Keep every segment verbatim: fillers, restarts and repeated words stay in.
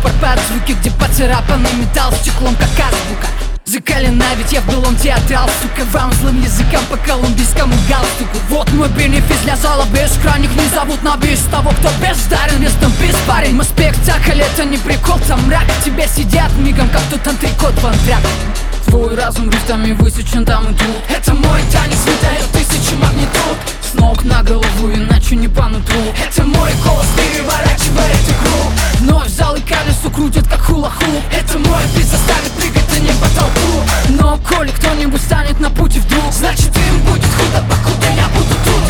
рупор под звуки, где поцарапанный металл стеклом, как азбука. Закалена, ведь я в былом театрал, сука, вам злым языкам по колумбийскому галстуку. Вот мой бенефис для зала без крайних, не зовут на бис того, кто бездарен, местом без парень. Мы спектакль, это не прикол, там мрак, тебе сидят мигом, как тот антрикот в антракт. Твой разум рифтами высечен там и тут. Это мой танец, выдает тысячи магнитуд. С ног на голову, иначе не по нутру. Это мой голос, переворачивает игру. Вновь зал и колесо крутят, как хула-хуп. Это мой бит заставит прыгать, а не по толпу. Но коли кто-нибудь станет на пути вдруг, значит им будет худо, покуда я буду тут.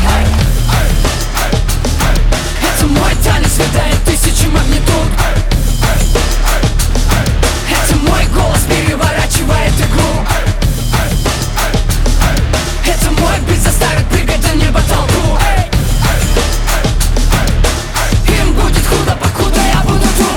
Это мой танец, выдает тысячи магнитуд. Это мой голос, переворачивает игру. Это мой бит заставит прыгать, а не по толпу. Им будет худо, покуда я буду тут.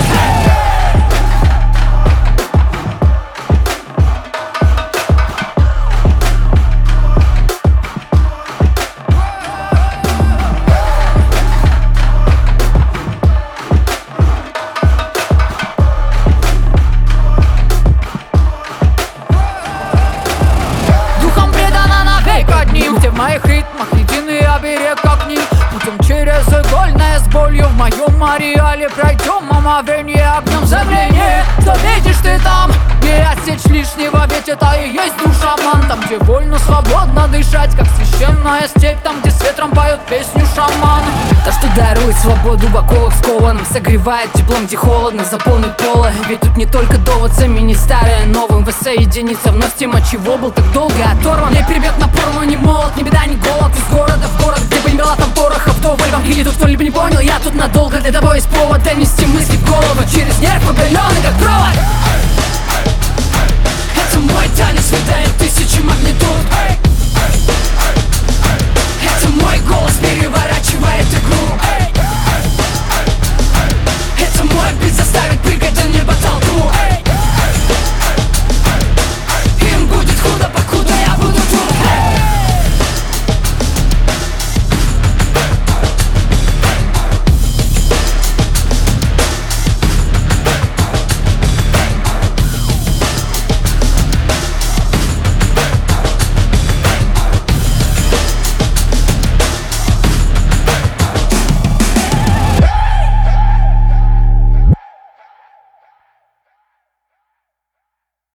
Где в моих ритмах единый оберег, как ним. Путем через игольное с болью в моем ареале пройдем омовение огнем забвения. Что видишь ты там? Не отсечь лишнего, ведь это и есть душа-ман. Там, где вольно, свободно дышать, как священная степь. Там, где с ветром поют песню шаман. То, что дарует свободу в оковах скованным, согревает теплом, где холодно, заполнит поле. Ведь тут не только довод, заменить старое новым. Воссоединиться вновь с тем, от чего был так долго оторван. Не прибег напор, но не молод, ни беда, ни голод. Из города в город, где бы не было там пороха вдоволь. Вам или тут кто-либо не понял, я тут надолго. Для того есть повод донести мысли в голову через нерв, побеленный как провод. Это мой танец, выдает тысячи магнитуд.